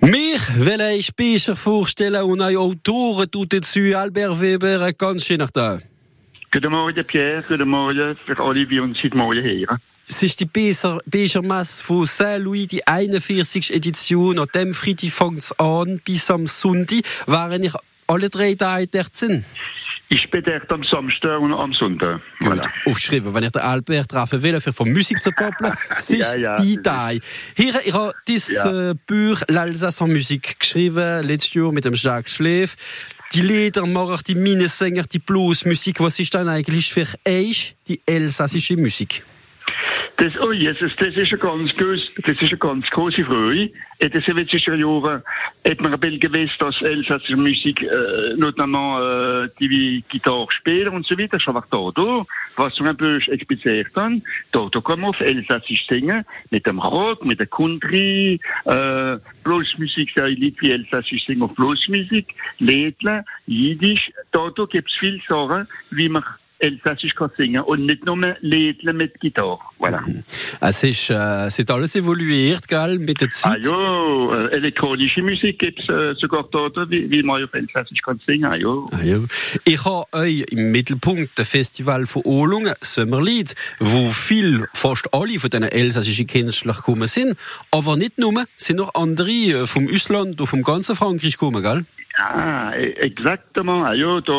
Wir wollen einen Specher vorstellen und einen Autoren tut dazu Albert Weber. Ganz schön nach da. Guten Morgen, Pierre. Guten Morgen für alle, die uns heute Morgen hören. Es ist die Bechermesse von Saint-Louis, die 41. Edition. An dem Freitag fängt es an bis am Sonntag. Waren ich alle 3 Tage dort sind? Ich bin dort am Samstag und am Sonntag. Gut, Voilà. aufgeschrieben. Wenn ich den Albert treffen will, für von Musik zu poppeln, es ist die Tage. Hier, ich habe dieses Buch «L'Alsace en Musik» geschrieben, letztes Jahr mit dem Jacques Schläf. Die Liedermacher, die Minnesänger, die Bluesmusik, was ist dann eigentlich für euch die elsassische Musik? Das ist eine ganz große Freude. In den 70er Jahren hat man ein bisschen gewusst, dass elsassische Musik, notamment die Gitarrespieler und so weiter, schon da, was wir ein bisschen expliziert haben. Da kann man auf Elsassisch singen, mit dem Rock, mit der Country, Bluesmusik, da Lied wie Elsassisch singen auf Bluesmusik, Liedle, Jiddisch. Da gibt es viele Sachen, wie man Elsassisch kann singen und nicht nur Liedle mit Gitarre. Voilà. Es ist alles evoluiert, gell, mit der Zeit. Elektronische Musik gibt es sogar dort, wie man auf Elsassisch kann singen. Ich habe euch im Mittelpunkt das Festival von Olungen, Sommerlied, wo fast alle von diesen elsassischen Künstlern gekommen sind, aber nicht nur, sind noch andere vom Ausland und vom ganzen Frankreich gekommen, gell? Ah, exactement.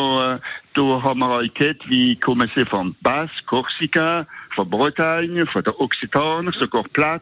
Da haben wir auch gehört, wie kommen sie von Basse, Korsika, von Bretagne, von der Occitane, sogar Platt,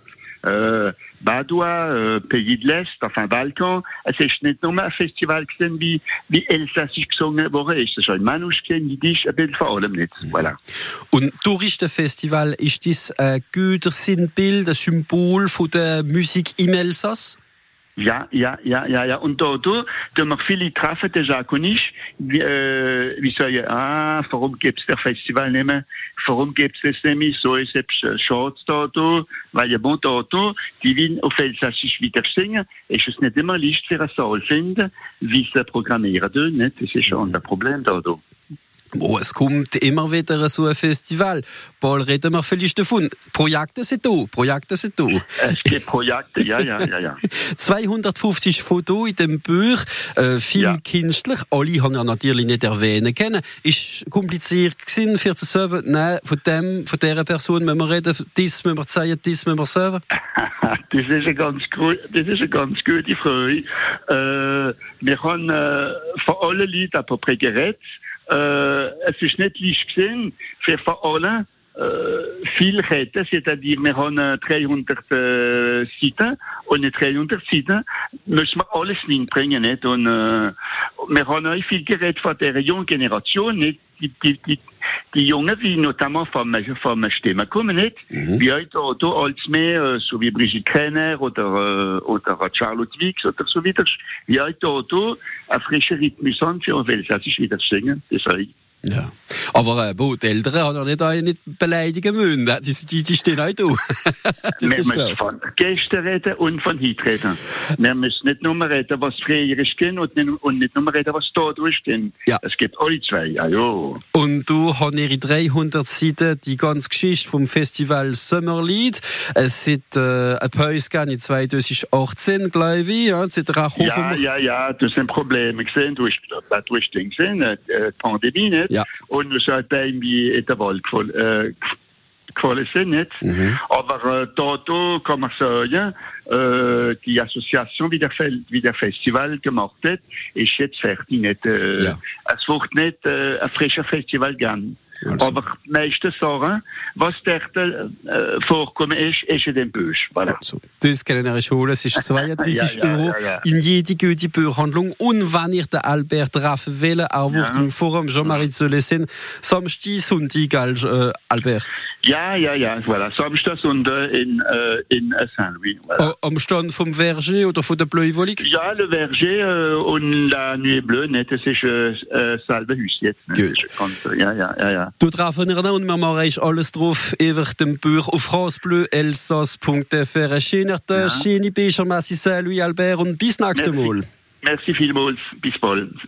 Badois, Pays de l'Est, enfin Balkan. Es ist nicht nur ein Festival gewesen, wie Elsassisch gesungen worden ist. Es ist ein Manuschken, Jiddisch, ein bisschen vor allem nicht. Voilà. Und Touristenfestival, ist das ein gutes Sinnbild, ein Symbol von der Musik im Elsass? Ja. Und da wir viele treffen, die sagen nicht, wie sagen, warum gibt es das Festival nicht mehr? Warum gibt es das nicht? So ist es schade da, weil ja bon da, die wollen auf Elsassisch wieder singen. Ist es nicht immer leicht für eine Saal finden, wie sie programmieren, nicht? Das ist schon ein Problem da. Es kommt immer wieder so ein Festival. Paul, reden wir vielleicht davon. Projekte sind da. Es gibt Projekte, ja. 250 Fotos in dem Buch. Viele Künstler. Alle haben ja natürlich nicht erwähnen können. Ist kompliziert gewesen, für zu sagen, nein, von dieser Person müssen wir reden, das müssen wir zeigen, das müssen wir sagen. Das ist eine ganz gute Frage. Wir haben von allen Leuten ein paar geredet. Es ist nicht leicht gewesen, für alle viel reden, c'est-à-dire wir haben 300 Seiten und in 300 Seiten müssen wir alles hinbringen, nicht? Und wir haben auch viel geredet von der jungen Generation, nicht? Die Jungen, die notamment vom Stimme kommen, nicht? Wie heute als mehr, so wie Brigitte Krenner oder Charlotte Wicks oder so weiter. Wie heute ein frischer Rhythmus an für Elsassisch wieder zu singen. Das sei. Ja. Aber die Eltern haben ja nicht beleidigen müssen. Die stehen auch da. Wir müssen von gestern reden und von heute reden. Wir müssen nicht nur reden, was früher ist und nicht nur reden, was da durchgehen. Ja. Es gibt alle zwei. Und du hast ihre 300 Seiten die ganze Geschichte vom Festival Sommerlied. Es ist ein Pause in 2018, glaube ich. Ja, das ist ein Problem gesehen durch die Pandemie, nicht? Ja. Und wir sind irgendwie in der Wahl gefallen sind, nicht? Aber da kann man sagen, die Association, wie der Festival gemacht hat, ist jetzt fertig, nicht? Es wird nicht ein frischer Festival geben. Also. Aber die meisten Sachen, was dort vorkommen ist in dem Buch. Voilà. Also, das kann ich holen. Es ist 32 Euro in jede gute Buchhandlung. Und wenn ihr den Albert treffen will, auch auf dem Forum Jean-Marie Zolessin, Samstag, Sonntag, Albert. Ja, voilà. Samstag, Sonntag in Saint-Louis. Voilà. Am Stand vom Verger oder von der Bleu Volique? Ja, le Verger und la Nuit Bleue, nicht? Das ist Salvehus jetzt. Gut. Ja. Du treffen ihr und wir machen alles drauf über dem Buch auf francebleuelsass.fr. Schöne Bechermesse Saint-Louis, Albert, und bis nächstes Mal. Merci vielmals. Bis bald.